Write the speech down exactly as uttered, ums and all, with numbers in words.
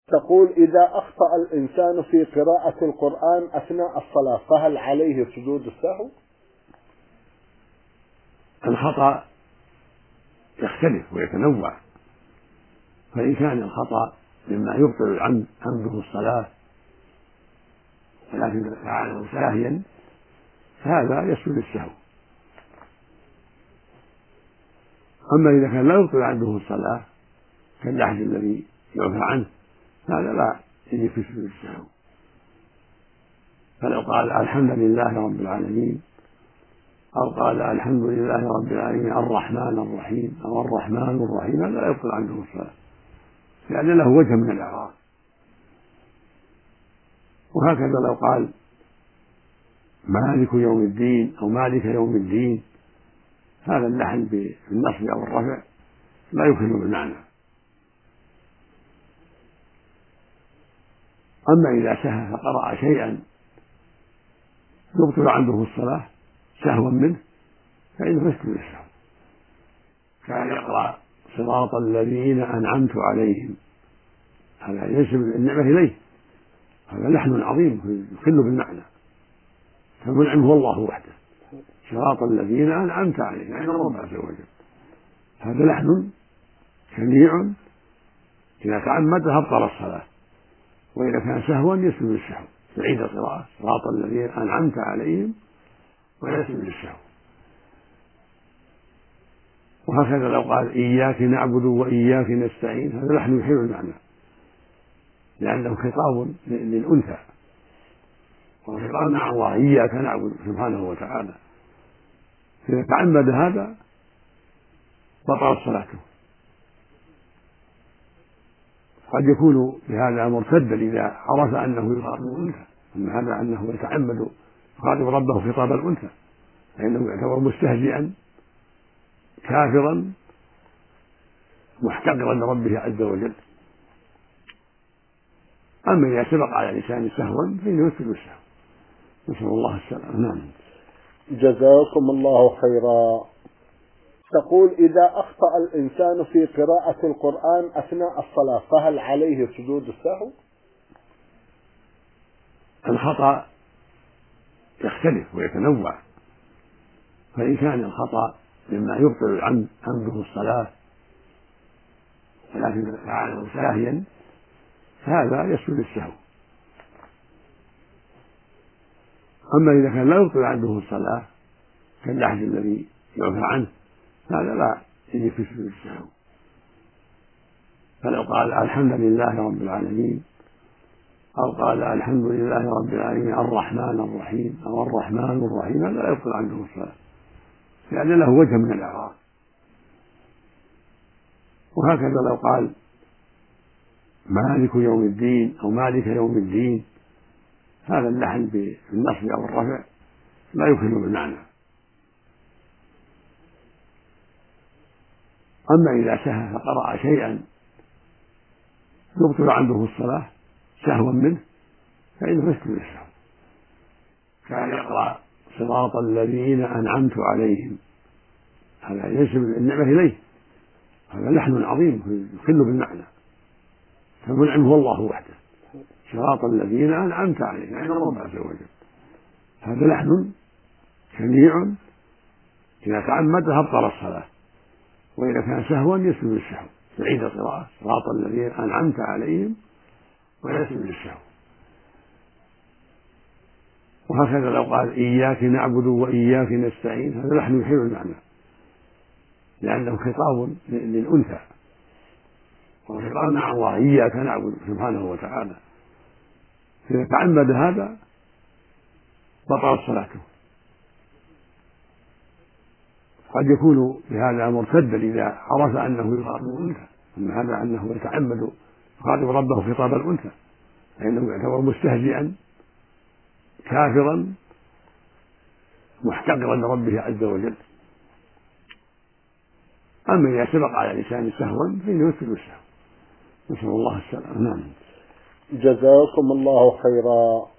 تقول: إذا أخطأ الإنسان في قراءة القرآن أثناء الصلاة فهل عليه سجود السهو؟ الخطأ يختلف ويتنوع، فإن كان الخطأ مما يبطل العمد عمده الصلاة ولكن فعله ساهيا فهذا يسجد السهو. أما إذا كان لا يبطل عنده الصلاة كاللحد الذي يعفى عنه هذا لا يجب في سجود السهو. فلو قال الحمد لله رب العالمين أو قال الحمد لله رب العالمين الرحمن الرحيم أو الرحمن الرحيم هذا لا يبطل عنده الصلاة لأن له وجه من الإعراب. وهكذا لو قال مالك يوم الدين أو مالك يوم الدين هذا اللحن بالنصب أو الرفع لا يفهم بالمعنى. أما إذا سهى فقرأ شيئا يبطل عنده الصلاة سهوا منه فإنه يسجد السهو، كان يقرأ صراط الذين أنعمت عليهم هذا ينسب النعمة إليه، هذا لحن عظيم يخل بالمعنى، فالمنعم هو الله وحده، صراط الذين أنعمت عليهم يعني الله عز وجل، هذا لحن شنيع إذا تعمد أبطل الصلاة، وإذا كان سهوا يسجد السهو يعيد القراءة صراط الذين أنعمت عليهم ويسجد السهو. وهكذا لو قال إياك نعبد وإياك نستعين هذا لحن يحيل المعنى لأنه خطاب للأنثى، وخطاب مع الله إياك نعبد سبحانه وتعالى، إذا تعمد هذا بطلت صلاته. قد يكون بهذا مرتدا إذا عرف أنه يخاطب الأنثى، أما هذا أنه يتعمد يخاطب ربه خطاب الأنثى فإنه يعتبر مستهزئا كافرا محتقرا لربه عز وجل. أما إذا سبق على لسان سهوا فإنه يسجد السهو، نسأل الله السلامة. نعم. جزاكم الله خيرا. تقول: إذا أخطأ الإنسان في قراءة القرآن أثناء الصلاة فهل عليه سجود السهو؟ الخطأ يختلف ويتنوع، فإن كان الخطأ مما يبطل عمده الصلاة ولكن فعله ساهيا فهذا يسجد السهو. أما إذا كان لا يبطل عنده الصلاة كاللحد الذي يعفى عنه هذا لا يجب في سجود السهو. فلو قال الحمد لله رب العالمين أو قال الحمد لله رب العالمين الرحمن الرحيم أو الرحمن الرحيم هذا لا يبطل عنده الصلاة لأن له وجه من الإعراب. وهكذا لو قال مالك يوم الدين أو مالك يوم الدين هذا اللحن بالنصب أو الرفع لا يفهم بالمعنى. أما إذا سهى فقرأ شيئا يبطل عنده الصلاة سهوا منه فإنه يسجد السهو، كان يقرأ صراط الذين أنعمت عليهم هذا ينسب النعمة إليه، هذا لحن عظيم يخل بالمعنى، فالمنعم هو الله وحده، صراط الذين أنعمت عليهم يعني الله عز وجل، هذا لحن شنيع إذا تعمد أبطل الصلاة، وإذا كان سهوا يسجد السهو يعيد القراءة صراط الذين أنعمت عليهم ويسجد السهو. وهكذا لو قال إياك نعبد وإياك نستعين هذا لحن يحيل المعنى لأنه خطاب للأنثى، وخطاب مع الله إياك نعبد سبحانه وتعالى، إذا تعمد هذا بطلت صلاته. قد يكون بهذا مرتدا إذا عرف أنه يخاطب الأنثى، أما هذا أنه يتعمد يخاطب ربه خطاب الأنثى فإنه يعتبر مستهزئا كافرا محتقرا لربه عز وجل. أما إذا سبق على لسان سهوا فإنه يسجد السهو، نسأل الله السلامة. نعم. جزاكم الله خيرا.